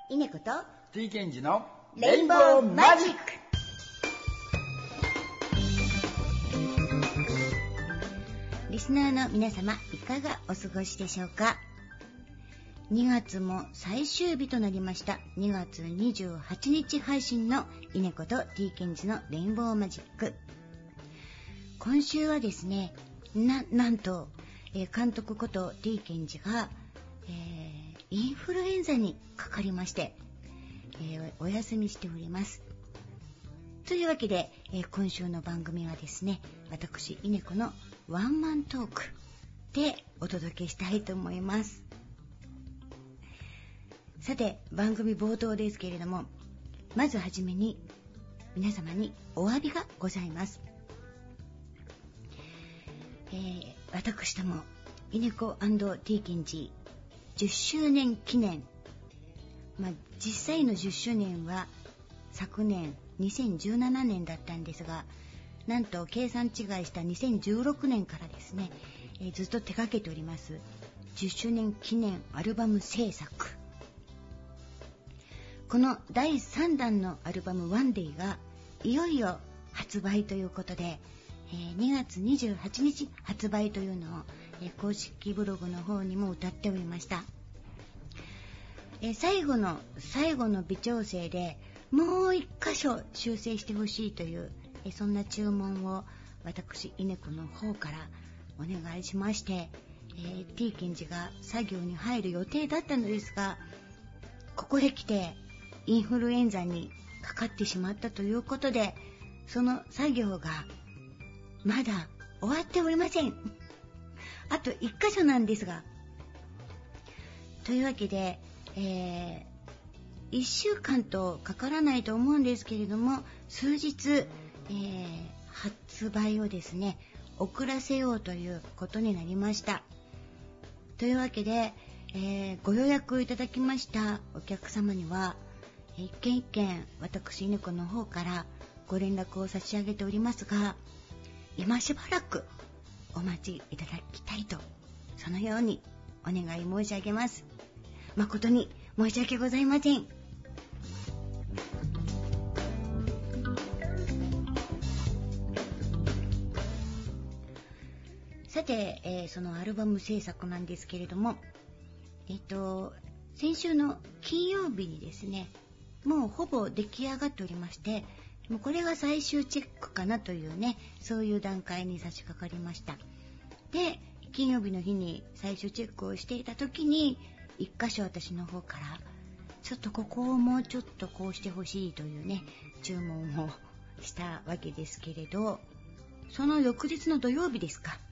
稲子と T ケンジのレインボーマジック。リスナーの皆様、いかがお過ごしでしょうか。2月も最終日となりました。2月28日配信の稲子と T ケンジのレインボーマジック。今週はですね、なんと、監督こと T ケンジが、インフルエンザにかかりまして、お休みしております。というわけで、今週の番組はですね、私稲子のワンマントークでお届けしたいと思います。さて、番組冒頭ですけれども、まずはじめに皆様にお詫びがございます。私ども稲子&T ケンジ10周年記念、実際の10周年は昨年2017年だったんですが、なんと計算違いした2016年からですね、ずっと手掛けております10周年記念アルバム制作、この第3弾のアルバムワンデイがいよいよ発売ということで、2月28日発売というのを、公式ブログの方にも歌っておりました。最後の微調整でもう一箇所修正してほしいという、そんな注文を私稲子の方からお願いしまして、T ケンジが作業に入る予定だったのですが、ここで来てインフルエンザにかかってしまったということで、その作業がまだ終わっておりません。あと1箇所なんですが、というわけで、1週間とかからないと思うんですけれども、数日、発売をですね遅らせようということになりました。というわけで、ご予約いただきましたお客様には一件一件私稲子の方からご連絡を差し上げておりますが、今しばらくお待ちいただきたいと、そのようにお願い申し上げます。誠に申し訳ございません。さて、そのアルバム制作なんですけれども、先週の金曜日にですね、もうほぼ出来上がっておりまして、もうこれが最終チェックかなというね、そういう段階に差し掛かりました。で、金曜日の日に最終チェックをしていた時に、一箇所私の方からちょっとここをもうちょっとこうしてほしいというね、注文をしたわけですけれど、その翌日の土曜日ですか、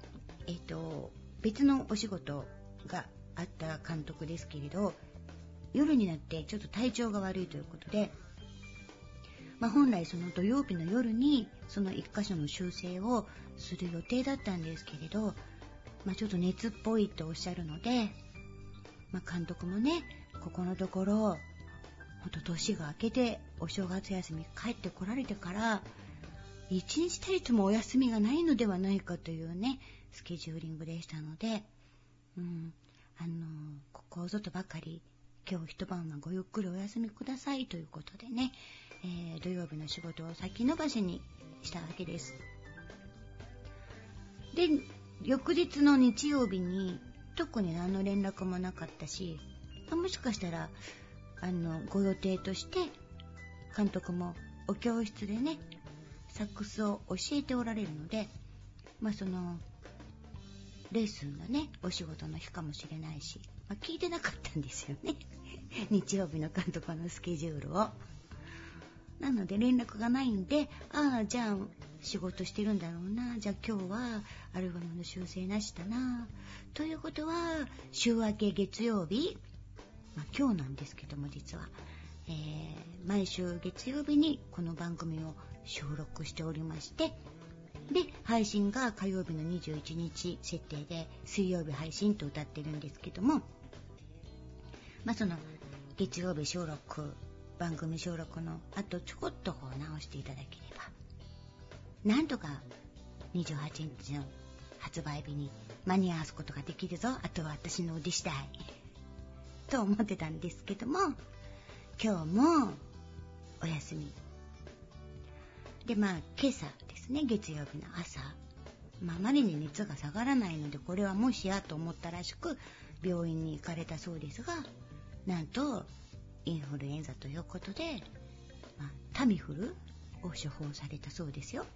別のお仕事があった監督ですけれど、夜になってちょっと体調が悪いということで、本来その土曜日の夜にその一箇所の修正をする予定だったんですけれど、ちょっと熱っぽいとおっしゃるので、監督もね、ここのところほんと年が明けてお正月休み帰ってこられてから一日たりともお休みがないのではないかというね、スケジューリングでしたので、ここぞとばかり今日一晩はごゆっくりお休みくださいということでね、土曜日の仕事を先延ばしにしたわけです。で、翌日の日曜日に特に何の連絡もなかったし、もしかしたらご予定として監督もお教室でねサックスを教えておられるので、そのレッスンのねお仕事の日かもしれないし、聞いてなかったんですよね日曜日の監督のスケジュールを。なので連絡がないんで、じゃあ仕事してるんだろうな、じゃあ今日はアルバムの修正なしだな、ということは週明け月曜日、今日なんですけども、実は、毎週月曜日にこの番組を収録しておりまして、で配信が火曜日の21日設定で水曜日配信と歌ってるんですけども、その月曜日収録、番組収録のあとちょこっと直していただければ、なんとか28日の発売日に間に合わすことができるぞ、あとは私の腕次第と思ってたんですけども、 今日もお休みで、今朝ですね、月曜日の朝、あまりに熱が下がらないので、これはもしやと思ったらしく病院に行かれたそうですが、なんとインフルエンザということで、タミフルを処方されたそうですよ。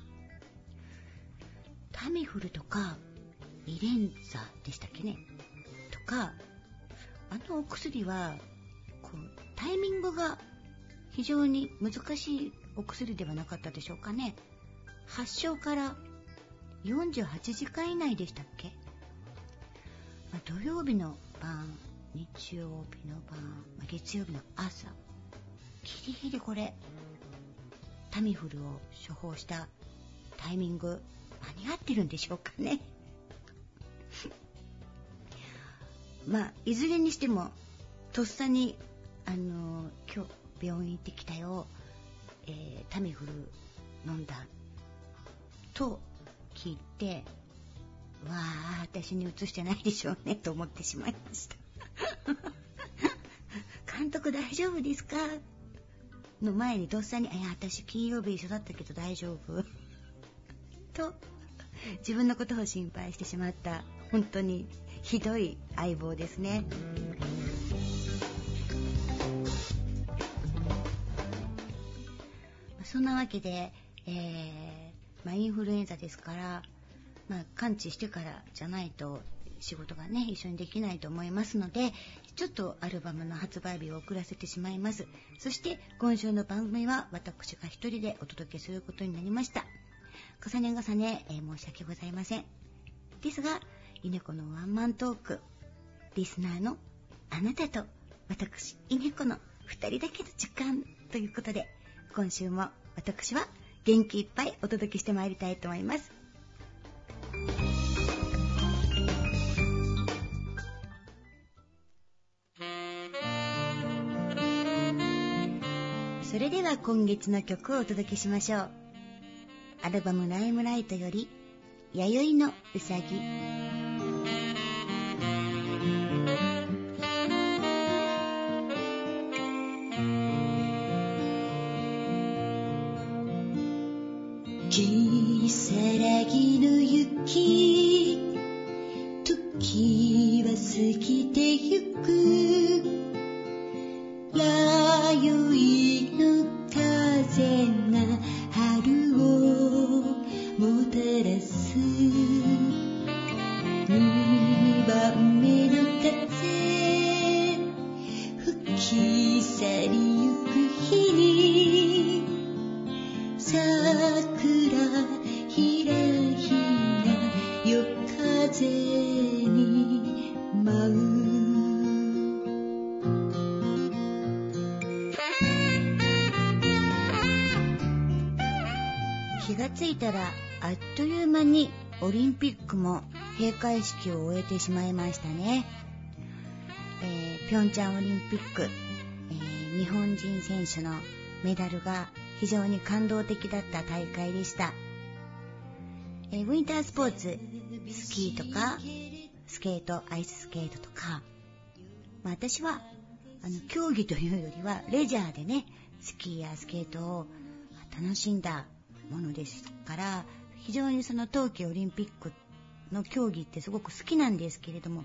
タミフルとかイレンザでしたっけね、とか、お薬はこうタイミングが非常に難しいお薬ではなかったでしょうかね。発症から48時間以内でしたっけ。土曜日の晩、日曜日の晩、月曜日の朝、ギリギリこれタミフルを処方したタイミング間に合ってるんでしょうかね。いずれにしてもとっさに今日病院行ってきたよ、タミフル飲んだと聞いて、私にうつしてないでしょうねと思ってしまいました。監督大丈夫ですかの前にとっさに、私金曜日一緒だったけど大丈夫と自分のことを心配してしまった、本当にひどい相棒ですね。そんなわけで、インフルエンザですから、完治してからじゃないと仕事がね一緒にできないと思いますので、ちょっとアルバムの発売日を遅らせてしまいます。そして今週の番組は私が一人でお届けすることになりました。重ね重ね、申し訳ございません。ですが、稲子のワンマントーク、リスナーのあなたと私稲子の二人だけの時間ということで、今週も私は元気いっぱいお届けしてまいりたいと思います。それでは今月の曲をお届けしましょう。アルバムライムライトより弥生のうさぎ。 木更木の雪、時は過ぎてゆく。弥生の風が春をもたらす。二番目の風、吹き去りゆく日に、桜ひらひら夜風に舞う。 気がついたらあっという間にオリンピックも閉会式を終えてしまいましたね。ピョンチャンオリンピック、日本人選手のメダルが非常に感動的だった大会でした。ウィンタースポーツ、スキーとかスケート、アイススケートとか、私は競技というよりはレジャーでね、スキーやスケートを楽しんだものですから、非常にその冬季オリンピックの競技ってすごく好きなんですけれども、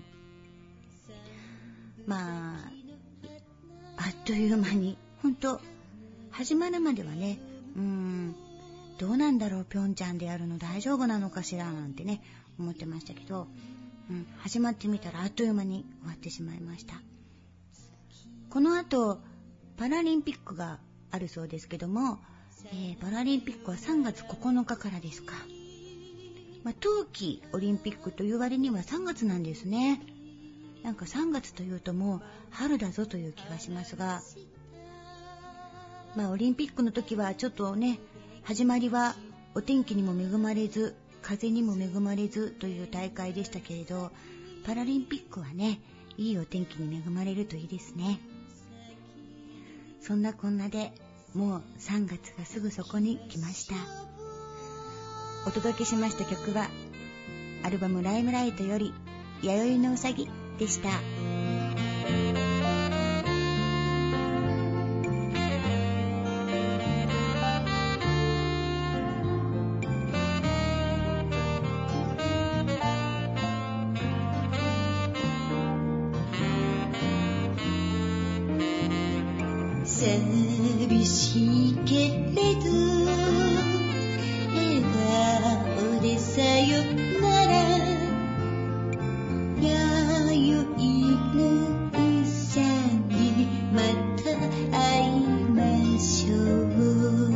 あっという間に本当始まるまではね、どうなんだろう、ピョンチャンでやるの大丈夫なのかしらなんてね思ってましたけど、始まってみたらあっという間に終わってしまいました。この後パラリンピックがあるそうですけども、パラリンピックは3月9日からですか。冬季オリンピックという割には3月なんですね。なんか3月というともう春だぞという気がしますが、オリンピックの時はちょっとね、始まりはお天気にも恵まれず風にも恵まれずという大会でしたけれど、パラリンピックはね、いいお天気に恵まれるといいですね。そんなこんなでもう3月がすぐそこに来ました。お届けしました曲はアルバムライムライトより弥生のうさぎでした。 寂しいけれど笑顔でさよなら弥生のうさぎまた会いましょう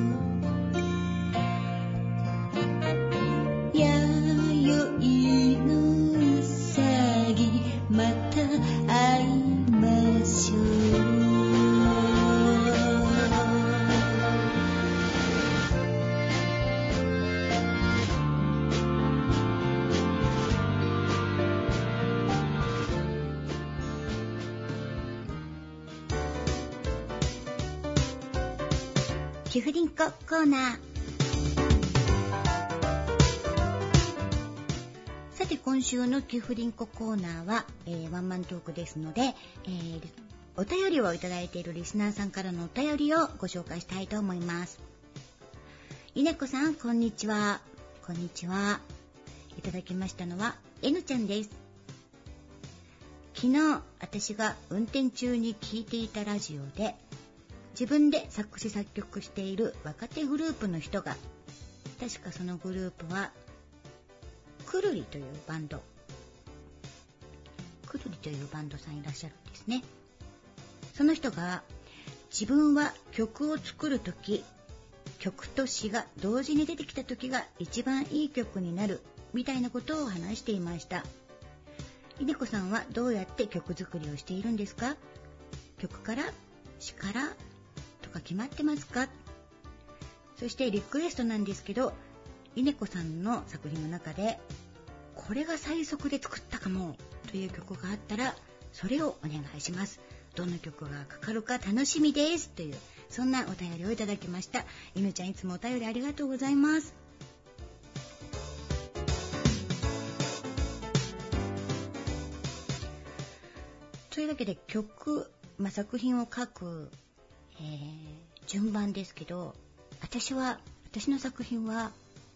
弥生のうさぎまた会いましょうキフリンココーナー。さて今週のキフリンココーナーは、ワンマントークですので、お便りをいただいているリスナーさんからのお便りをご紹介したいと思います。稲子さんこんにちは。こんにちは。いただきましたのは N ちゃんです。昨日私が運転中に聞いていたラジオで自分で作詞作曲している若手グループの人が、確かそのグループはくるりというバンド、くるりというバンドさんいらっしゃるんですね。その人が自分は曲を作るとき、曲と詞が同時に出てきたときが一番いい曲になるみたいなことを話していました。稲子さんはどうやって曲作りをしているんですか？曲から詞からとか決まってますか？そしてリクエストなんですけど、稲子さんの作品の中でこれが最速で作ったかもという曲があったらそれをお願いします。どの曲がかかるか楽しみですという、そんなお便りをいただきました。犬ちゃんいつもお便りありがとうございます。というわけで曲、作品を書く、順番ですけど、私の作品は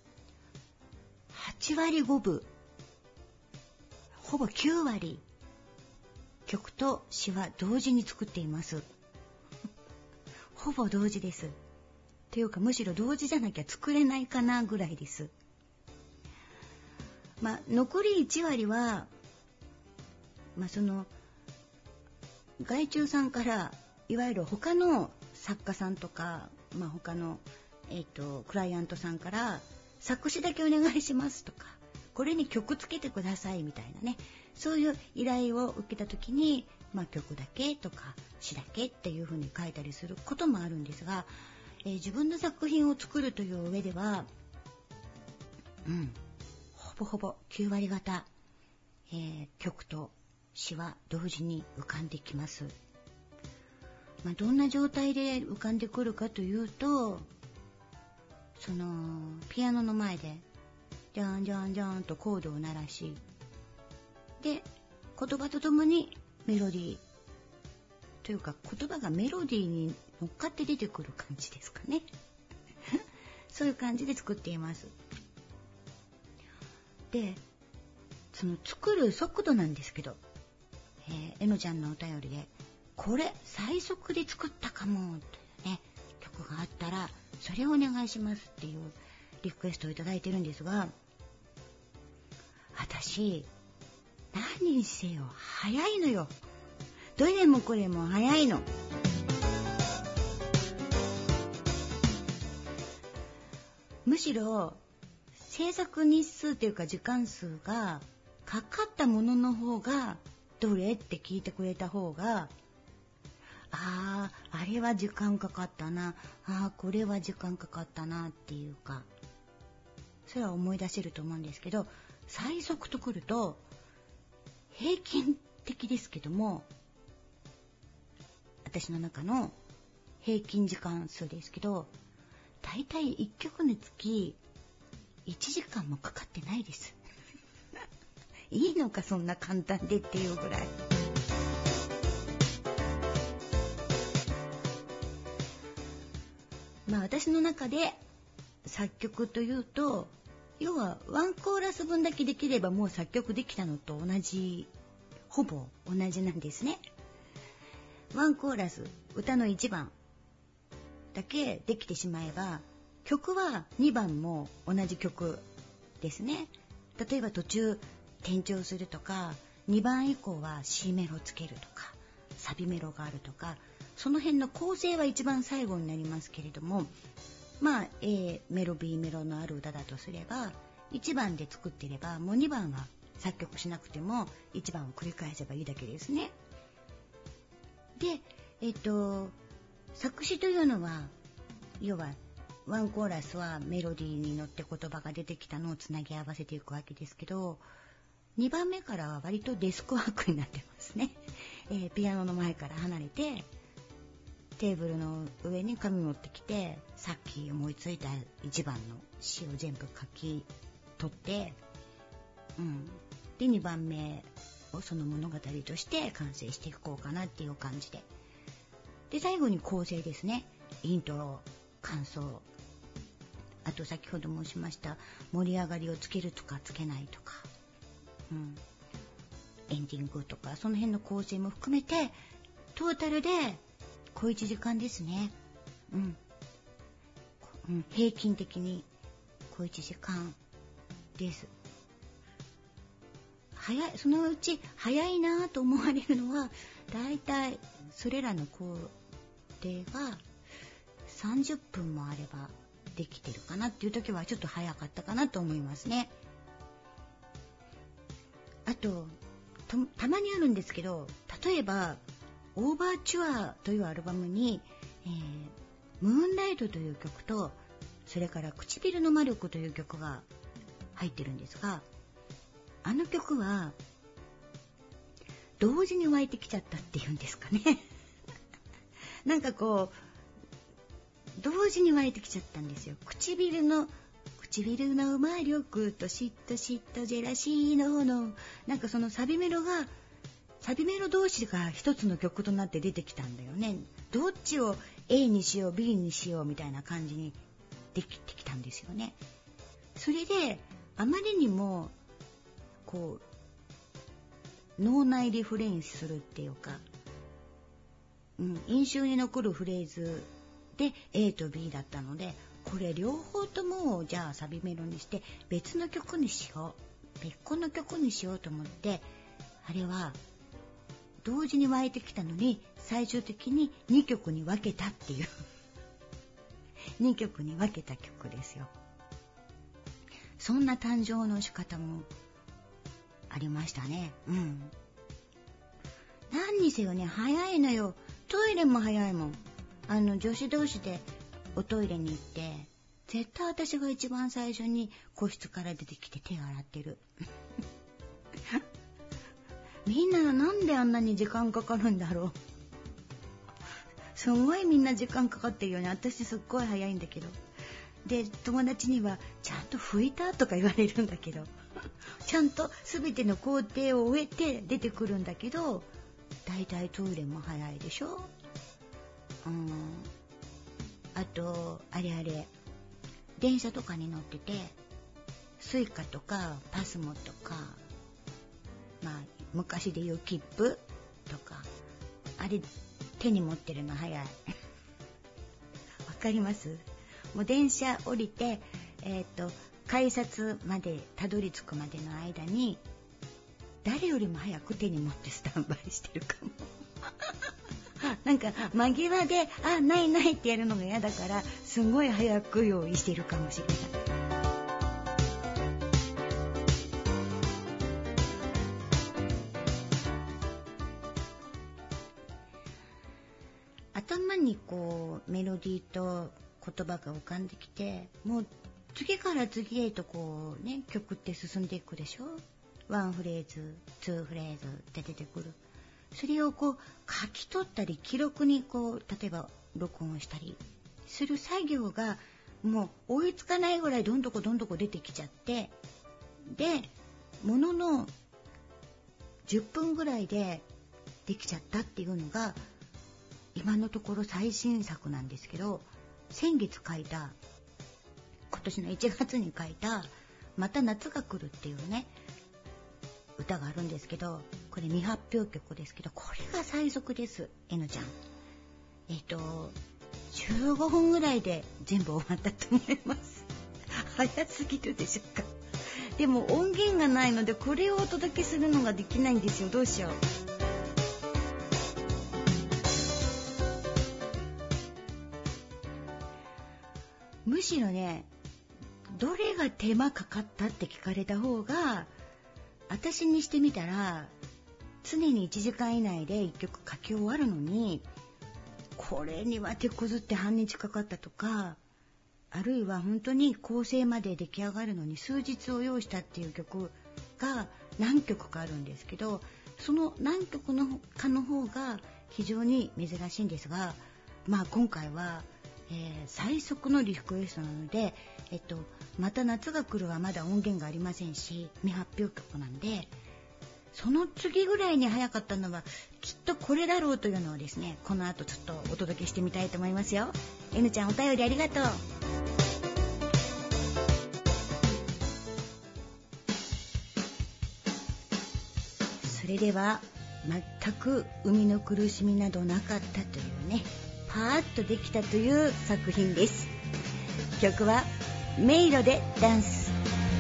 8割5分、ほぼ9割曲と詞は同時に作っています。ほぼ同時です。というかむしろ同時じゃなきゃ作れないかなぐらいです。残り1割は、その外注さんからいわゆる他の作家さんとか、他の、クライアントさんから作詞だけお願いしますとか、これに曲つけてくださいみたいなね、そういう依頼を受けた時に、曲だけとか詞だけっていう風に書いたりすることもあるんですが、自分の作品を作るという上では、ほぼほぼ9割方、曲と詩は同時に浮かんできます。どんな状態で浮かんでくるかというと、そのピアノの前でジャンジャンジャンとコードを鳴らし、で言葉とともにメロディーというか、言葉がメロディーに乗っかって出てくる感じですかね。そういう感じで作っています。で、その作る速度なんですけど、えのちゃんのお便りでこれ最速で作ったかもというね、曲があったらそれをお願いしますっていうリクエストをいただいてるんですが、私何にせよ早いのよ。どれもこれも早いの。むしろ制作日数というか時間数がかかったものの方が、どれって聞いてくれた方が、あれは時間かかったな、これは時間かかったなっていうか、それは思い出せると思うんですけど、最速とくると平均的ですけども、私の中の平均時間数ですけど、だいたい1曲につき1時間もかかってないです。いいのかそんな簡単でっていうぐらい。私の中で作曲というと、要はワンコーラス分だけできればもう作曲できたのと同じ、ほぼ同じなんですね。 ワンコーラス、歌の1番だけできてしまえば、曲は2番も同じ曲ですね。例えば途中転調するとか、2番以降は C メロつけるとか、サビメロがあるとか、その辺の構成は一番最後になりますけれども、まあ A メロ B メロのある歌だとすれば、1番で作っていればもう2番は作曲しなくても1番を繰り返せばいいだけですね。で、作詞というのは、要はワンコーラスはメロディーに乗って言葉が出てきたのをつなぎ合わせていくわけですけど、2番目からは割とデスクワークになってますね。ピアノの前から離れて、テーブルの上に紙持ってきて、さっき思いついた1番の詩を全部書き取って、で2番目をその物語として完成していこうかなっていう感じで、で最後に構成ですね。イントロ、感想、あと先ほど申しました盛り上がりをつけるとかつけないとか、エンディングとか、その辺の構成も含めてトータルで小1時間ですね。平均的に小1時間です。早い、そのうち早いなと思われるのは、だいたいそれらの工程が30分もあればできてるかなっていう時はちょっと早かったかなと思いますね。あとたまにあるんですけど、例えばオーバーチュアというアルバムに、ムーンライトという曲と、それから唇の魔力という曲が入ってるんですが、あの曲は同時に湧いてきちゃったっていうんですかね。なんかこう同時に湧いてきちゃったんですよ。唇の魔力と嫉妬ジェラシーの炎、なんかそのサビメロ同士が一つの曲となって出てきたんだよね。どっちを A にしよう B にしようみたいな感じにできてきたんですよね。それであまりにもこう脳内リフレインするっていうか、印象に残るフレーズで A と B だったので、これ両方ともじゃあサビメロにして別の曲にしよう、別個の曲にしようと思って、あれは同時に湧いてきたのに最終的に2曲に分けたっていう2曲に分けた曲ですよ。そんな誕生の仕方もありましたね。何にせよね、早いのよ。トイレも早いもん。女子同士でおトイレに行って、絶対私が一番最初に個室から出てきて手を洗ってる。みんななんであんなに時間かかるんだろう。すごいみんな時間かかってるよね。私すっごい早いんだけど。で、友達にはちゃんと拭いたとか言われるんだけど、ちゃんと全ての工程を終えて出てくるんだけど、だいたいトイレも早いでしょ。あとあれ電車とかに乗ってて、スイカとかパスモとか、昔で言う切符とか、あれ手に持ってるの早い。わかります？もう電車降りて、改札までたどり着くまでの間に誰よりも早く手に持ってスタンバイしてるかも。なんか間際でないってやるのが嫌だから、すごい早く用意してるかもしれない。頭にこうメロディーと言葉が浮かんできて、もう次から次へとこうね、曲って進んでいくでしょ。ワンフレーズ、ツーフレーズって出てくる。それをこう書き取ったり記録にこう例えば録音したりする作業がもう追いつかないぐらいどんどこ出てきちゃって、でものの10分ぐらいでできちゃったっていうのが今のところ最新作なんですけど、先月書いた、今年の1月に書いたまた夏が来るっていうね歌があるんですけど、 これ未発表曲ですけど、これが最速です。えのちゃん、15分ぐらいで全部終わったと思います早すぎるでしょうか。でも音源がないのでこれをお届けするのができないんですよ。どうしよう。むしろね、どれが手間かかったって聞かれた方が、私にしてみたら常に1時間以内で1曲書き終わるのに、これには手こずって半日かかったとか、あるいは本当に構成まで出来上がるのに数日を要したっていう曲が何曲かあるんですけど、その何曲のかの方が非常に珍しいんですが、今回は、最速のリクエストなので、また夏が来るはまだ音源がありませんし、未発表曲なんで、その次ぐらいに早かったのはきっとこれだろうというのをですね、この後ちょっとお届けしてみたいと思いますよ。N ちゃん、お便りありがとう。それでは全く生みの苦しみなどなかったというね、パーッとできたという作品です。曲は迷路でダンス。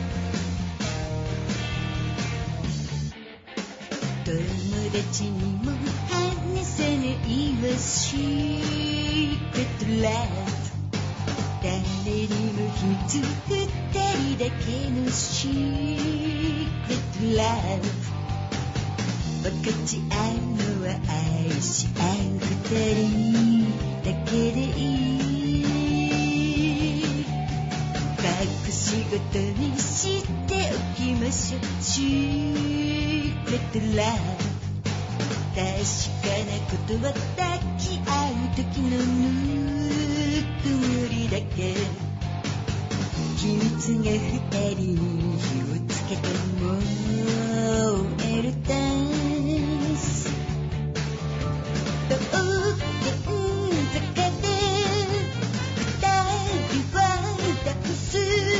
友達にも話せないわシークレットラブ、誰にも秘密二人だけのシークレットラブ、分かち合うのは愛し合う二人だけでいい、隠し事にしておきましょうシークレットラブ、確かなことは抱き合う時のぬくもりだけ、秘密が二人に火をつけて燃えるダンス、道玄坂で二人はダンス、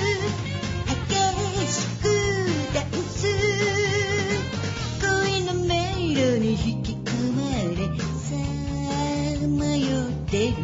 激しくダンス、恋の迷路に引き込まれさまよってる。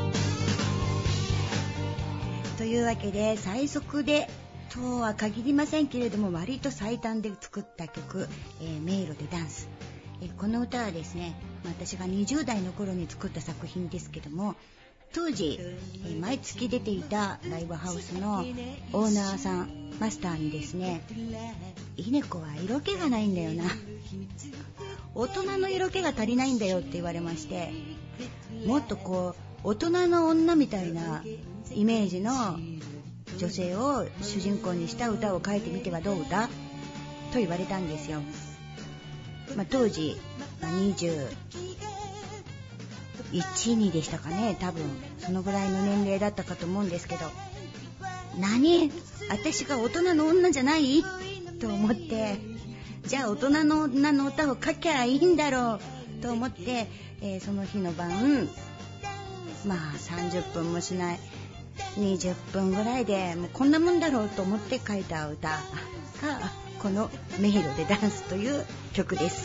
というわけで、最速でとは限りませんけれども、割と最短で作った曲、迷路でダンス。この歌はですね、私が20代の頃に作った作品ですけども、当時、毎月出ていたライブハウスのオーナーさん、マスターにですね、稲子は色気がないんだよな、大人の色気が足りないんだよって言われまして、もっとこう大人の女みたいなイメージの女性を主人公にした歌を書いてみてはどうだと言われたんですよ。当時、21、2でしたかね、多分そのぐらいの年齢だったかと思うんですけど、何、私が大人の女じゃないと思って、じゃあ大人の女の歌を書きゃいいんだろうと思って、その日の晩、30分もしない20分ぐらいでもうこんなもんだろうと思って書いた歌がこの迷路でダンスという曲です。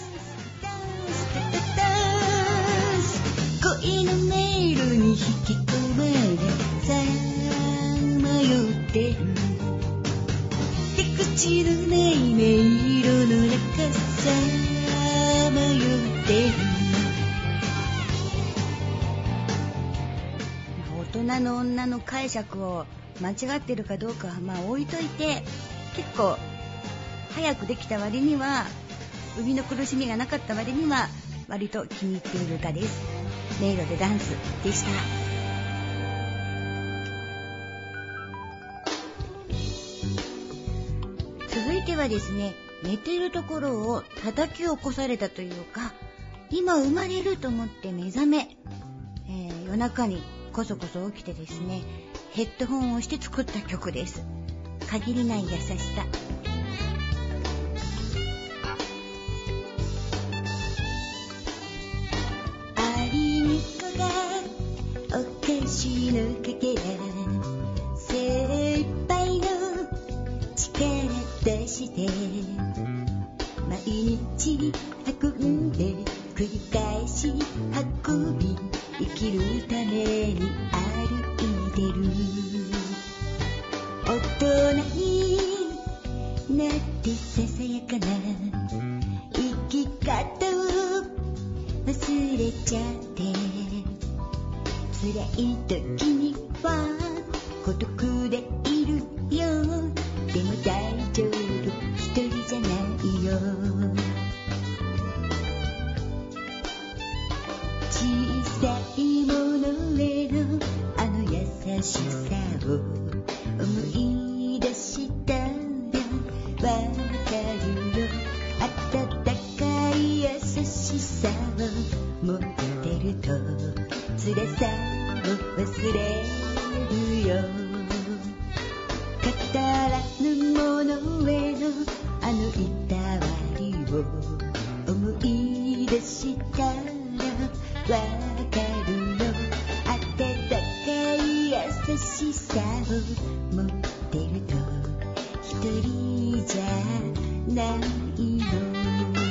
恋の迷路に引き込まれさまよってる、出口のない迷路の中さまよってる、 大人の女の解釈を間違ってるかどうかは置いといて、結構早くできた割には、生みの苦しみがなかった割には割と気に入っている歌です。迷路でダンスでした。続いてはですね、寝ているところを叩き起こされたというか、今生まれると思って目覚め、夜中にこそこそ起きてですね、ヘッドホンをして作った曲です。限りない優しさ。 アリンコがお菓子のかけら、精一杯の力出して毎日働んで繰り返し運び生きるために歩いてる。大人になってささやかな生き方を忘れちゃって辛い時には孤独でいるよ。でも大丈夫一人じゃないよ。小さいものへのあの優しさを思い出したらわかるよ。温かい優しさを持ってると辛さを忘れるよ。語らぬものへのあのいたわりを思い出したらわかるよ。温かい優しさを持ってると一人じゃないの。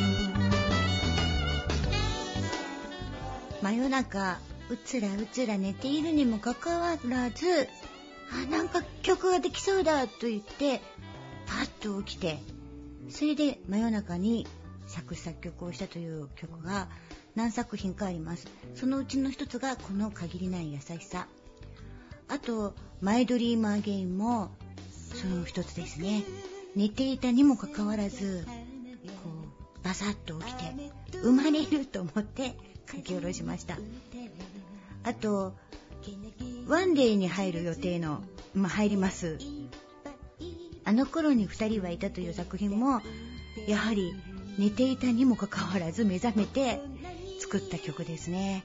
真夜中うつらうつら寝ているにもかかわらず、なんか曲ができそうだと言ってパッと起きて、それで真夜中に作詞作曲をしたという曲が何作品かあります。そのうちの一つがこの限りない優しさ。あとマイドリームアゲインもその一つですね。寝ていたにもかかわらずこうバサッと起きて生まれると思って書き下ろしました。あとワンデーに入る予定の、入りますあの頃に2人はいたという作品もやはり寝ていたにもかかわらず目覚めて作った曲ですね。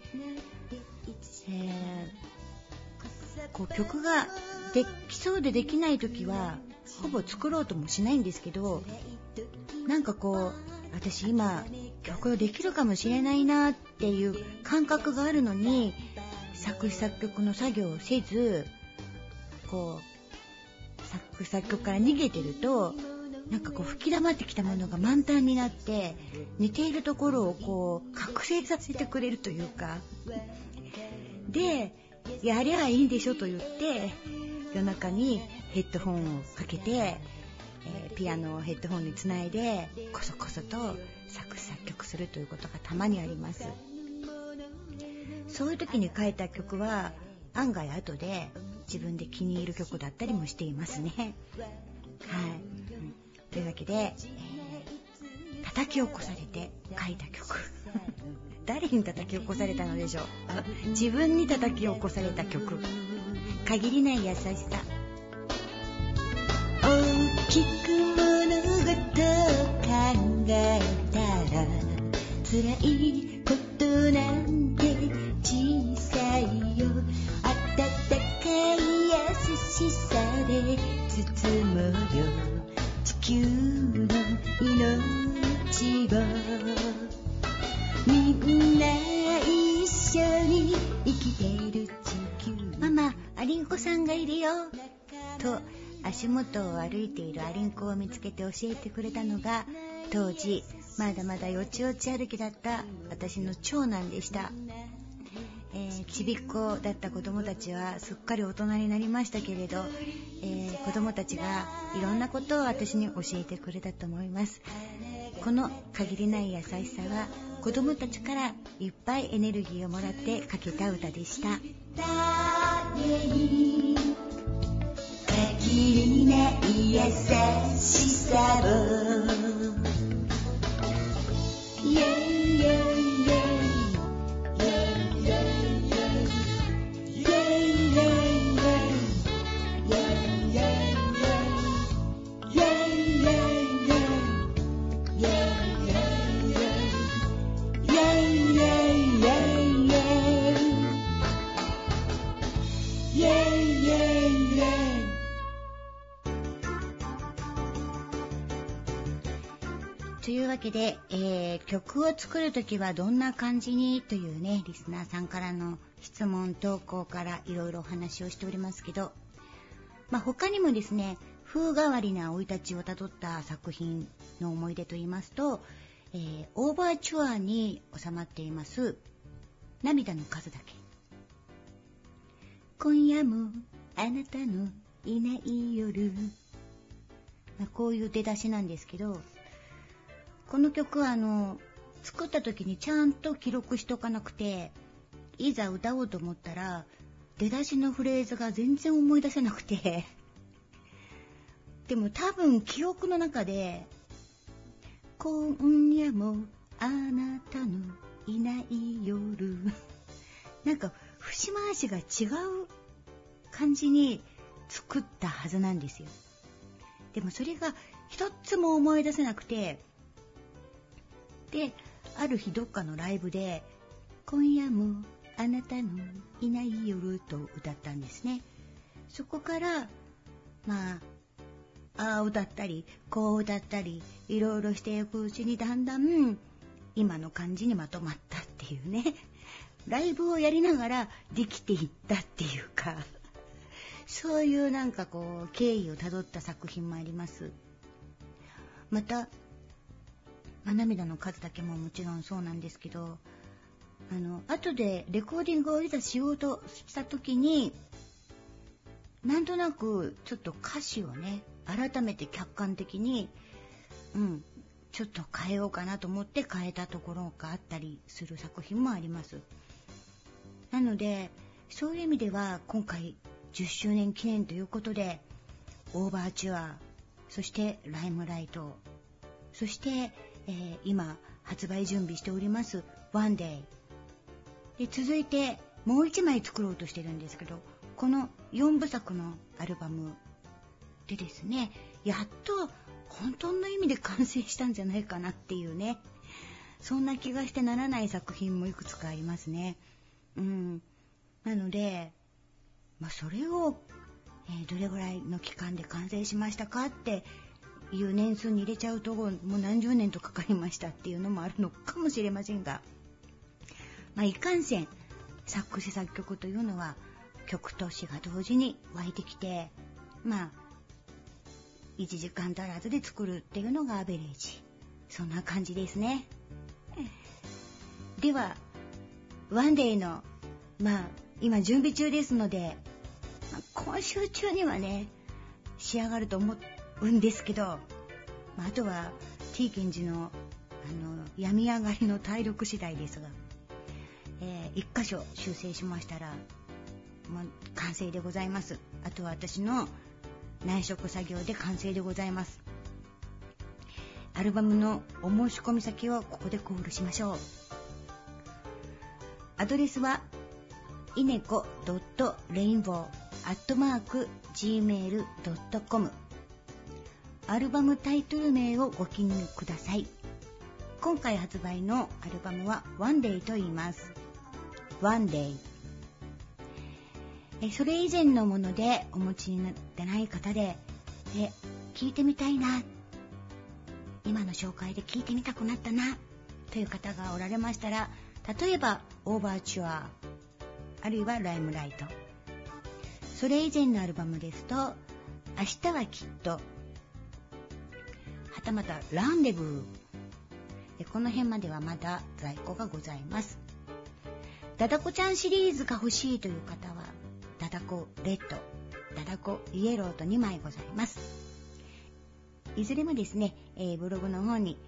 こう曲ができそうでできない時はほぼ作ろうともしないんですけど、なんかこう私今曲できるかもしれないなっていう感覚があるのに作詞作曲の作業をせずこう作詞作曲から逃げてるとなんかこう吹き溜まってきたものが満タンになって寝ているところをこう覚醒させてくれるというかでやりゃいいんでしょと言って夜中にヘッドホンをかけて、ピアノをヘッドホンにつないでこそこそと作詞作曲するということがたまにあります。そういう時に書いた曲は案外後で自分で気に入る曲だったりもしていますね。はい、というわけで、叩き起こされて書いた曲誰に叩き起こされたのでしょう。自分に叩き起こされた曲、限りない優しさ。 大きく物事を考えたら辛いことなんて小さいよ。温かい優しさで包むよ地球の命を。みんな一緒に生きている地球。 ママ、アリンコさんがいるよと足元を歩いているアリンコを見つけて教えてくれたのが当時まだまだよちよち歩きだった私の長男でした。ちびっ子だった子供たちはすっかり大人になりましたけれど、子供たちがいろんなことを私に教えてくれたと思います。この限りない優しさは子供たちからいっぱいエネルギーをもらって書けた歌でした。 限りない優しさをというわけで、曲を作るときはどんな感じにというね、リスナーさんからの質問投稿からいろいろお話をしておりますけど、他にもですね、風変わりな生い立ちをたどった作品の思い出といいますと、 オーバーチュアに収まっています涙の数だけ。今夜もあなたのいない夜、こういう出だしなんですけど、この曲は作った時にちゃんと記録しとかなくて、いざ歌おうと思ったら出だしのフレーズが全然思い出せなくてでも多分記憶の中で今夜もあなたのいない夜なんか節回しが違う感じに作ったはずなんですよ。でもそれが一つも思い出せなくて、である日どっかのライブで今夜もあなたのいない夜と歌ったんですね。そこから歌ったりこう歌ったりいろいろしていくうちにだんだん今の感じにまとまったっていうね、ライブをやりながらできていったっていうかそういう経緯をたどった作品もあります。また涙の数だけももちろんそうなんですけど、後でレコーディングをいざしようとした時になんとなくちょっと歌詞をね改めて客観的にちょっと変えようかなと思って変えたところがあったりする作品もあります。なのでそういう意味では今回10周年記念ということでオーバーチュア、そしてライムライト、そして、今発売準備しておりますワンデイで、続いてもう1枚作ろうとしてるんですけど、この4部作のアルバムでですね、やっと本当の意味で完成したんじゃないかなっていうね、そんな気がしてならない作品もいくつかありますね。なので、それを、どれぐらいの期間で完成しましたかっていう年数に入れちゃうともう何十年とかかりましたっていうのもあるのかもしれませんが、いかんせん作詞作曲というのは曲と詞が同時に湧いてきて、1時間足らずで作るっていうのがアベレージ、そんな感じですね。ではワンデイの今準備中ですので、今週中にはね仕上がると思うんですけど、あとは T ケンジの病み上がりの体力次第ですが、1箇所修正しましたら完成でございます。あとは私の内職作業で完成でございます。アルバムのお申し込み先をここでコールしましょう。アドレスはineco.rainbow@gmail.com、 アルバムタイトル名をご記入ください。今回発売のアルバムはワンデイと言います。ワンデイ、それ以前のものでお持ちになってない方で、聞いてみたいな、今の紹介で聞いてみたくなったなという方がおられましたら、例えばオーバーチュア、あるいはライムライト、それ以前のアルバムですと明日はきっと、はたまたランデブー、この辺まではまだ在庫がございます。ダダコちゃんシリーズが欲しいという方はダダコレッド、ダダコイエローと2枚ございます。いずれもですね、ブログの方に、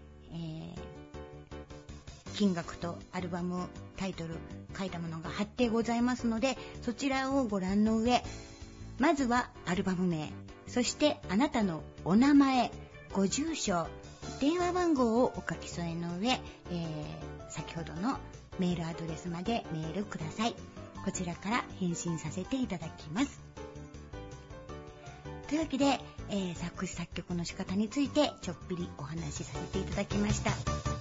金額とアルバムタイトル書いたものが貼ってございますので、そちらをご覧の上、まずはアルバム名、そしてあなたのお名前、ご住所、電話番号をお書き添えの上、先ほどのメールアドレスまでメールください。こちらから返信させていただきます。というわけで、作詞作曲の仕方についてちょっぴりお話しさせていただきました。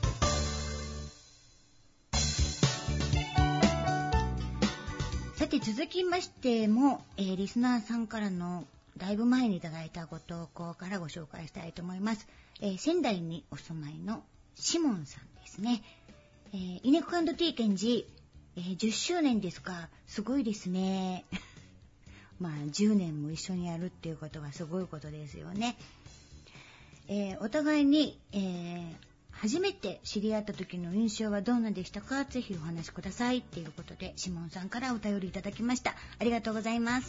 さて続きましても、リスナーさんからのだいぶ前にいただいたご投稿からご紹介したいと思います。仙台にお住まいのシモンさんですね。イネコ&ティーケンジ、10周年ですか、すごいですね。10年も一緒にやるっていうことはすごいことですよね。お互いに、 初めて知り合った時の印象はどんなでしたか、ぜひお話しくださいっていうことでシモンさんからお便りいただきました。ありがとうございます。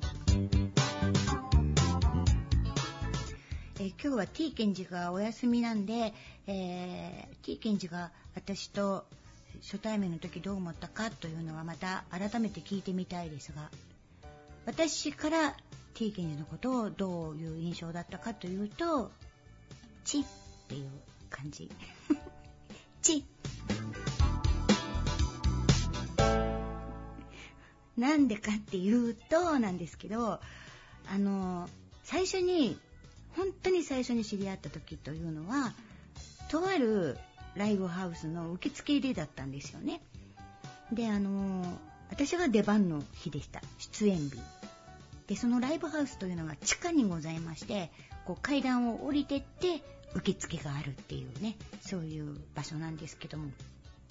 今日は T 検事がお休みなんで、T 検事が私と初対面の時どう思ったかというのはまた改めて聞いてみたいですが、私から T 検事のことをどういう印象だったかというと、チっていう感じチなんでかっていうとなんですけど、本当に最初に知り合った時というのは、とあるライブハウスの受付入りだったんですよね。で、私が出番の日でした。出演日で、そのライブハウスというのが地下にございまして、こう階段を降りてって受付があるっていうね、そういう場所なんですけども、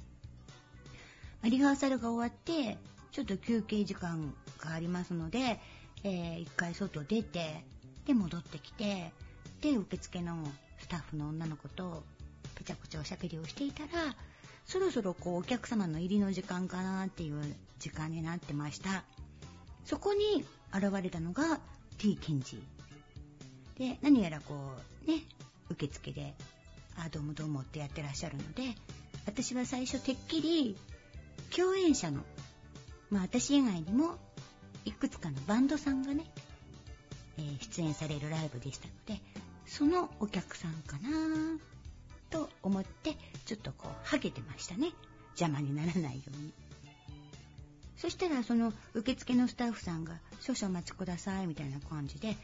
リハーサルが終わってちょっと休憩時間がありますので、一回外出て、で戻ってきて、で受付のスタッフの女の子とぺちゃくちゃおしゃべりをしていたら、そろそろこうお客様の入りの時間かなっていう時間になってました。そこに現れたのが T 検事で、何やらこうね、受付でどうもどうもってやってらっしゃるので、私は最初てっきり共演者の、私以外にもいくつかのバンドさんがね、出演されるライブでしたので、そのお客さんかなと思ってちょっとこうはげてましたね、邪魔にならないように。そしたらその受付のスタッフさんが少々お待ちくださいみたいな感じで、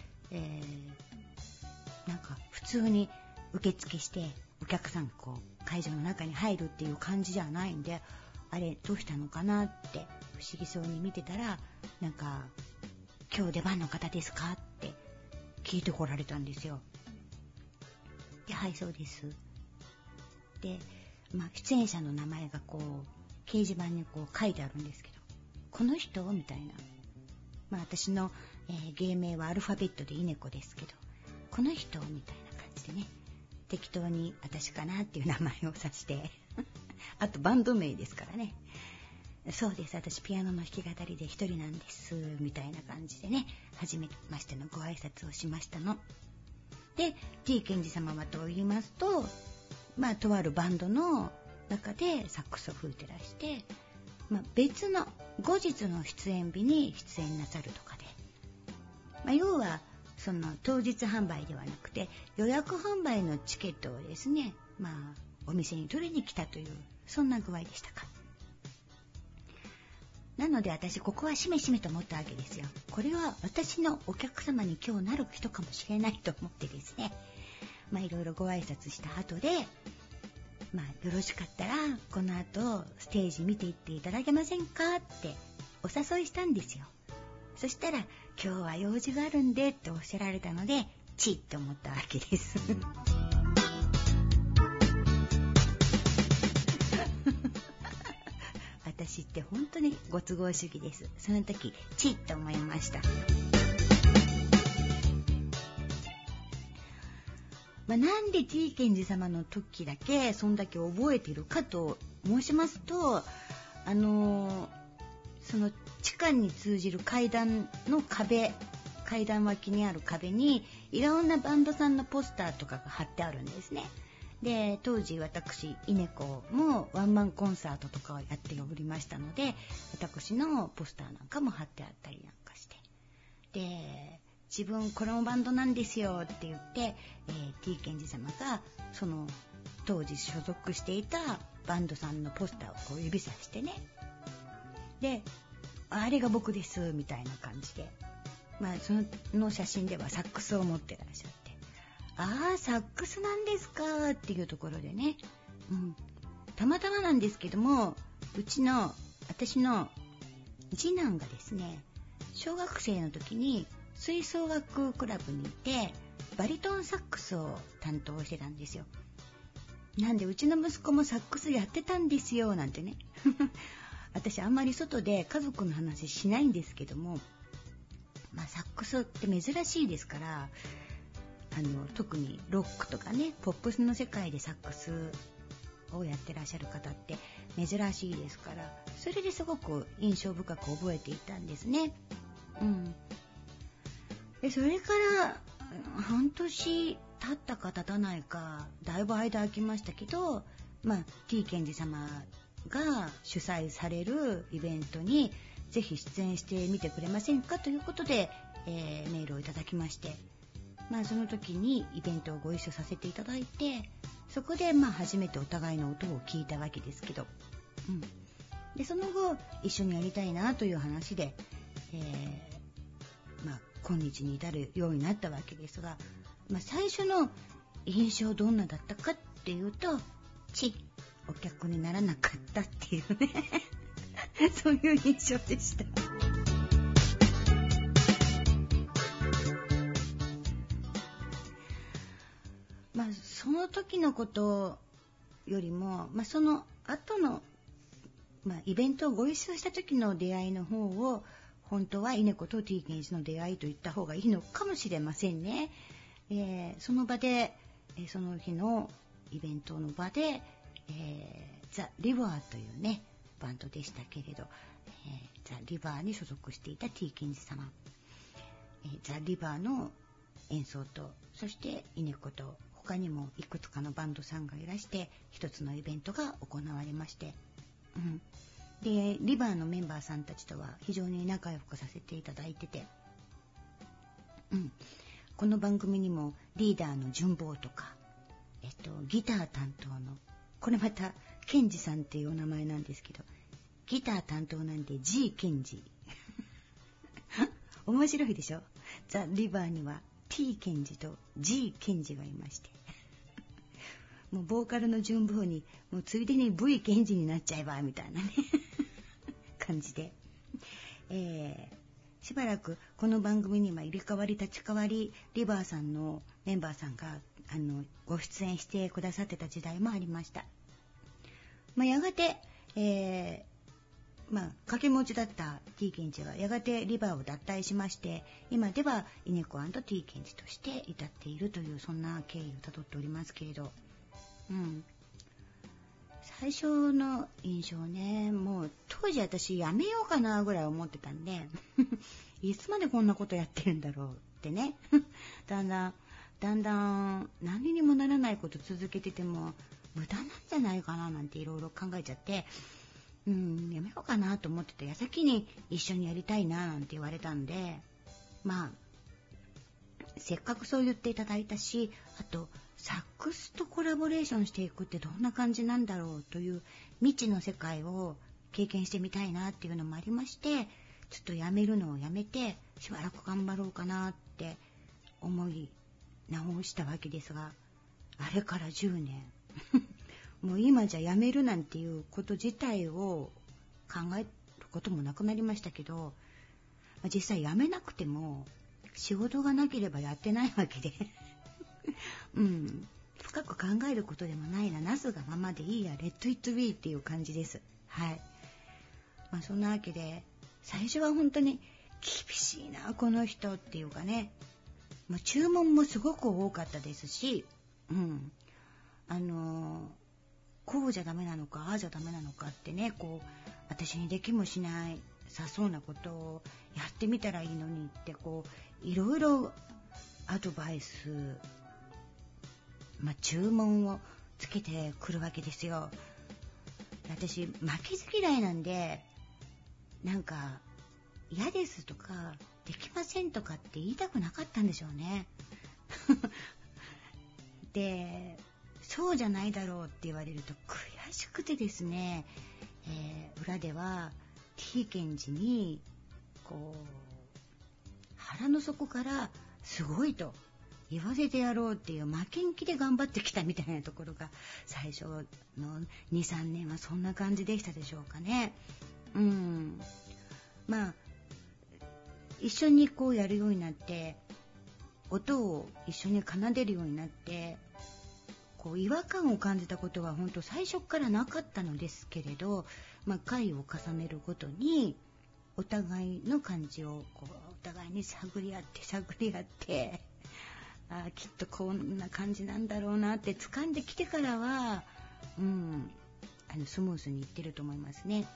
なんか普通に受付してお客さんこう会場の中に入るっていう感じじゃないんで、あれどうしたのかなって不思議そうに見てたら、なんか今日出番の方ですかって聞いてこられたんですよ。で、はいそうです。で、出演者の名前がこう掲示板にこう書いてあるんですけど、この人みたいな、私の、芸名はアルファベットでイネコですけど、この人みたいな感じでね、適当に私かなっていう名前を指してあとバンド名ですからね、そうです、私ピアノの弾き語りで一人なんですみたいな感じでね、初めましてのご挨拶をしましたので、 T 検事様はと言いますと、とあるバンドの中でサックスを吹いてらして、別の後日の出演日に出演なさるとかで、要はその当日販売ではなくて予約販売のチケットをですね、お店に取りに来たという、そんな具合でしたか。なので私ここはしめしめと思ったわけですよ。これは私のお客様に今日なる人かもしれないと思ってですね、いろいろご挨拶した後で、よろしかったらこの後ステージ見ていっていただけませんかってお誘いしたんですよ。そしたら今日は用事があるんでっておっしゃられたので、チッと思ったわけです私って本当にご都合主義です。その時チッと思いました。なんで T 検事様の時だけそんだけ覚えているかと申しますと、その地下に通じる階段の壁、階段脇にある壁にいろんなバンドさんのポスターとかが貼ってあるんですね。で、当時私イネコもワンマンコンサートとかをやっておりましたので、私のポスターなんかも貼ってあったりなんかして、で、自分このバンドなんですよって言って、T 検事様がその当時所属していたバンドさんのポスターをこう指さしてね、で、あれが僕ですみたいな感じで、その写真ではサックスを持ってらっしゃって、サックスなんですかっていうところでね、たまたまなんですけども、私の次男がですね、小学生の時に吹奏楽クラブにいてバリトンサックスを担当してたんですよ。なんでうちの息子もサックスやってたんですよなんてね私あんまり外で家族の話しないんですけども、サックスって珍しいですから、 特にロックとかねポップスの世界でサックスをやってらっしゃる方って珍しいですから、それですごく印象深く覚えていたんですね。でそれから半年経ったか経たないかだいぶ間空きましたけど、T 賢治様が主催されるイベントにぜひ出演してみてくれませんかということで、メールをいただきまして、その時にイベントをご一緒させていただいて、そこで初めてお互いの音を聞いたわけですけど、でその後一緒にやりたいなという話で、今日に至るようになったわけですが、最初の印象どんなだったかっていうと、お客にならなかったっていうねそういう印象でした。その時のことよりも、その後の、イベントをご一緒した時の出会いの方を本当は稲子と T 賢治の出会いと言った方がいいのかもしれませんね。その場で、その日のイベントの場で、ザ・リバーというねバンドでしたけれど、ザ・リバーに所属していた T 賢治様、ザ・リバーの演奏と、そして稲子と他にもいくつかのバンドさんがいらして一つのイベントが行われまして、でリバーのメンバーさんたちとは非常に仲良くさせていただいてて、この番組にもリーダーの純坊とか、ギター担当のこれまた賢治さんっていうお名前なんですけど、ギター担当なんで G 賢治面白いでしょ。ザ・リバーには T 賢治と G 賢治がいましてもうボーカルの純坊にもうついでに V 賢治になっちゃえばみたいなね感じで、しばらくこの番組には入れ替わり立ち替わりリバーさんのメンバーさんがご出演してくださってた時代もありました。やがて、掛け持ちだった T 賢治はやがてリバーを脱退しまして、今では稲子&T 賢治として至っているという、そんな経緯をたどっておりますけれど、最初の印象ね、もう当時私やめようかなぐらい思ってたんでいつまでこんなことやってるんだろうってねだんだん何にもならないこと続けてても無駄なんじゃないかななんていろいろ考えちゃって、やめようかなと思ってた矢先に一緒にやりたいななんて言われたんで、せっかくそう言っていただいたし、あとサックスとコラボレーションしていくってどんな感じなんだろうという未知の世界を経験してみたいなっていうのもありまして、ちょっとやめるのをやめてしばらく頑張ろうかなって思い直したわけですが、あれから10年もう今じゃやめるなんていうこと自体を考えることもなくなりましたけど、実際やめなくても仕事がなければやってないわけで深く考えることでもないな、なすがままでいいや、レッドイットビーっていう感じです。はい。そんなわけで最初は本当に厳しいなこの人っていうかね、注文もすごく多かったですし、こうじゃダメなのかああじゃダメなのかってね、こう私にできもしないさそうなことをやってみたらいいのにってこういろいろアドバイス、注文をつけてくるわけですよ。私負けず嫌いなんで、なんか嫌ですとかできませんとかって言いたくなかったんでしょうねで、そうじゃないだろうって言われると悔しくてですね、裏では T 賢治にこう腹の底からすごいと言わせてやろうっていう負けん気で頑張ってきたみたいなところが最初の 2,3 年はそんな感じでしたでしょうかね。一緒にこうやるようになって音を一緒に奏でるようになってこう違和感を感じたことは本当最初からなかったのですけれど、回を重ねるごとにお互いの感じをこうお互いに探り合ってきっとこんな感じなんだろうなって掴んできてからは、スムーズにいってると思いますね。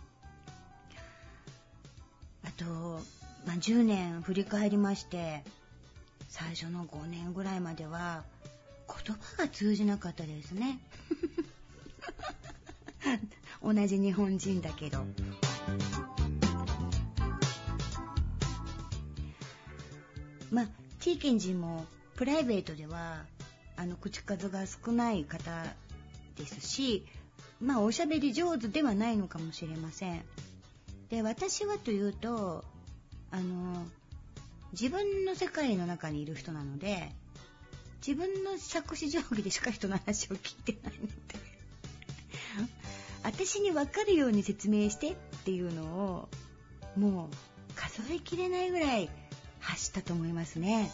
あと、10年振り返りまして、最初の5年ぐらいまでは言葉が通じなかったですね。同じ日本人だけど。T ケンジもプライベートでは口数が少ない方ですし、おしゃべり上手ではないのかもしれません。で、私はというと自分の世界の中にいる人なので、自分の杓子定規でしか人の話を聞いてないので私に分かるように説明してっていうのをもう数えきれないぐらい発したと思いますね。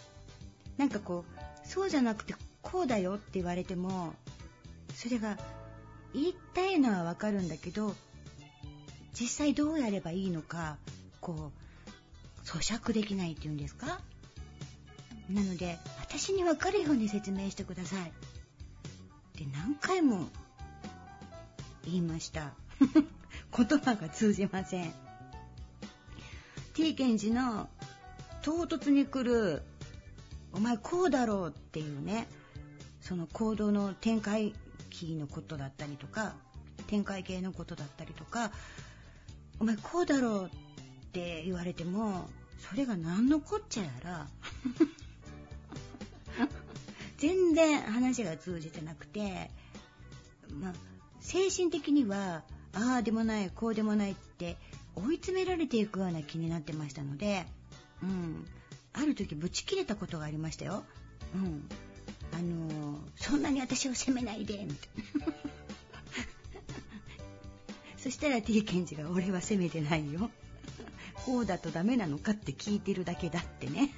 そうじゃなくてこうだよって言われても、それが言いたいのは分かるんだけど、実際どうやればいいのか咀嚼できないっていうんですか。なので、私に分かるように説明してくださいって何回も言いました。言葉が通じません。T ケンジの唐突に来るお前こうだろうっていうね、その行動の展開期のことだったりとか、展開系のことだったりとか、お前こうだろうって言われても、それが何のこっちゃやら全然話が通じてなくて、精神的にはああでもないこうでもないって追い詰められていくような気になってましたので、ある時ブチ切れたことがありましたよ。そんなに私を責めないでみたいなそしたら T ケンジが、俺は責めてないよこうだとダメなのかって聞いてるだけだってね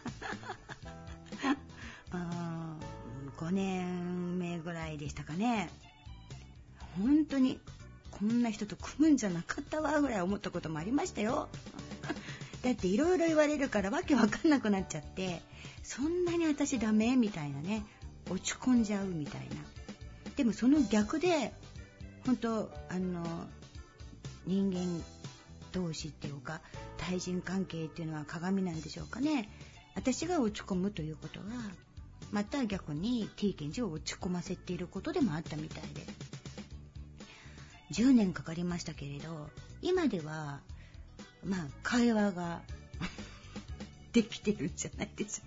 5年目ぐらいでしたかね。本当にこんな人と組むんじゃなかったわぐらい思ったこともありましたよだっていろいろ言われるからわけわかんなくなっちゃって、そんなに私ダメみたいなね、落ち込んじゃうみたいな。でもその逆で本当人間同士っていうか対人関係っていうのは鏡なんでしょうかね。私が落ち込むということはまた逆に T ケンジを落ち込ませていることでもあったみたいで、10年かかりましたけれど、今では会話ができてるんじゃないでしょ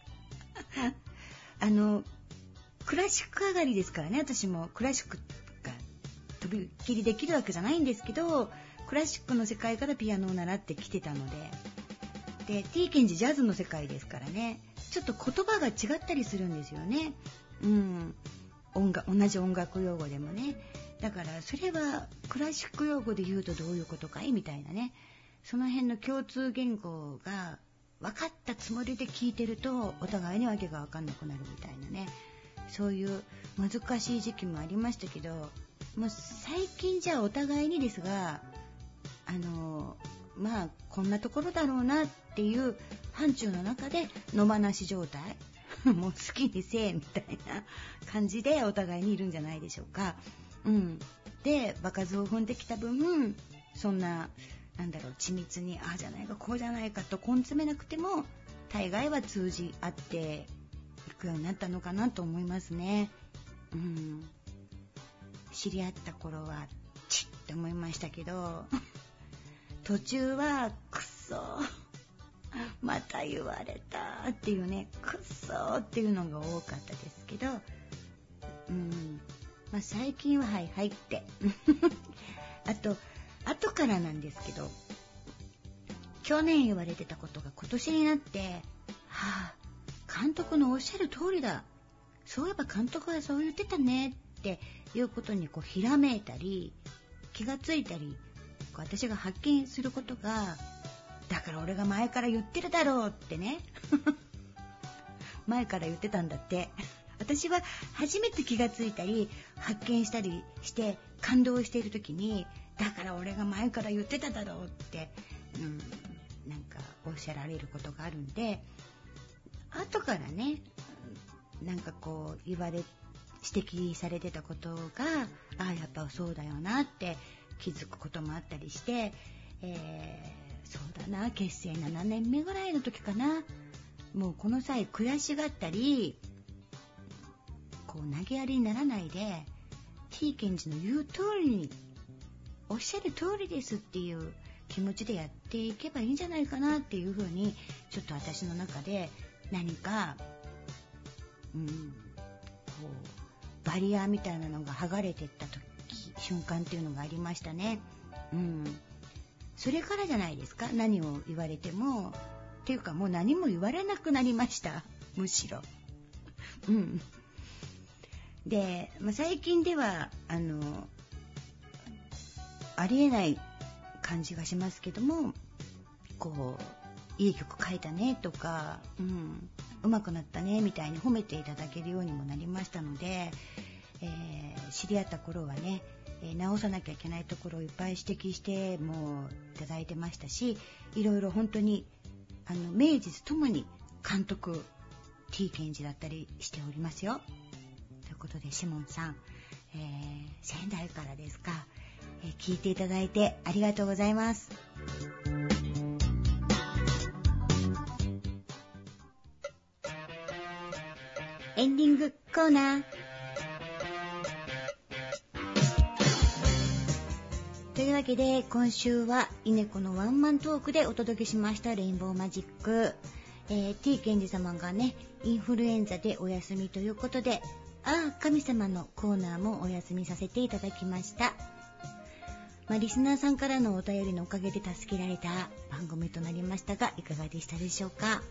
うかクラシック上がりですからね。私もクラシックがとびっきりできるわけじゃないんですけど、クラシックの世界からピアノを習ってきてたので、T ケンジジャズの世界ですからね、ちょっと言葉が違ったりするんですよね。同じ音楽用語でもね。だからそれはクラシック用語で言うとどういうことかいみたいなね、その辺の共通言語が分かったつもりで聞いてるとお互いにわけが分かんなくなるみたいなね、そういう難しい時期もありましたけど、もう最近じゃあお互いにですがこんなところだろうなっていう範疇の中で野放し状態もう好きにせえみたいな感じでお互いにいるんじゃないでしょうか。で場数を踏んできた分、そんな緻密にああじゃないかこうじゃないかと根詰めなくても大概は通じ合っていくようになったのかなと思いますね。知り合った頃はチッって思いましたけど途中はくそまた言われたっていうね、くそっていうのが多かったですけど、最近ははいはいって後からなんですけど、去年言われてたことが今年になって、監督のおっしゃる通りだ、そういえば監督はそう言ってたねっていうことにひらめいたり気がついたり、私が発見することが、だから俺が前から言ってるだろうってね前から言ってたんだって。私は初めて気がついたり発見したりして感動している時に、だから俺が前から言ってただろうって、おっしゃられることがあるんで、 後からね、なんかこう指摘されてたことが、やっぱそうだよなって気づくこともあったりして、そうだな、結成7年目ぐらいの時かな、もうこの際悔しがったりこう投げやりにならないで、 T ケンジの言う通りに、おっしゃる通りですっていう気持ちでやっていけばいいんじゃないかなっていうふうに、ちょっと私の中で何か、こうバリアみたいなのが剥がれていった瞬間っていうのがありましたね。それからじゃないですか、何を言われてもっていうか、もう何も言われなくなりました、むしろ。で、最近ではありえない感じがしますけども、こういい曲書いたねとか、上手くなったねみたいに褒めていただけるようにもなりましたので、知り合った頃はね、直さなきゃいけないところをいっぱい指摘してもいただいてましたし、いろいろ本当に名実ともに監督 T ケンジだったりしておりますよ。ということでシモンさん、仙台からですか、聞いていただいてありがとうございます。エンディングコーナーというわけで、今週はイネコのワンマントークでお届けしましたレインボーマジック。T ケンジ様がね、インフルエンザでお休みということで、神様のコーナーもお休みさせていただきました。リスナーさんからのお便りのおかげで助けられた番組となりましたが、いかがでしたでしょうか。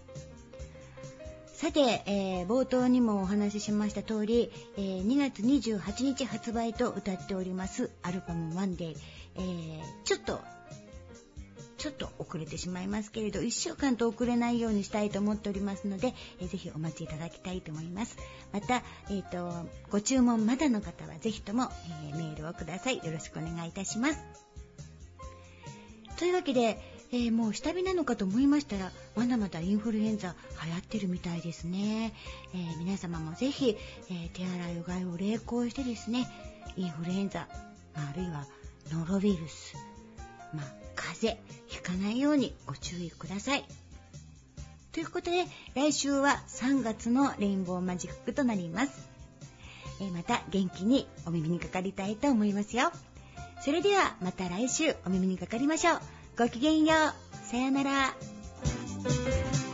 さて、冒頭にもお話ししました通り、2月28日発売と歌っておりますアルバムワンデイ、ちょっと遅れてしまいますけれど、1週間と遅れないようにしたいと思っておりますので、ぜひお待ちいただきたいと思います。また、ご注文まだの方はぜひとも、メールをください。よろしくお願いいたします。というわけで、もう下火なのかと思いましたら、まだまだインフルエンザ流行ってるみたいですね。皆様もぜひ、手洗いうがいを励行してですね、インフルエンザ、あるいはノロウイルス、風邪ひかないようにご注意ください。ということで、来週は3月のレインボーマジックとなります。また元気にお耳にかかりたいと思いますよ。それではまた来週お耳にかかりましょう。ごきげんよう。さよなら。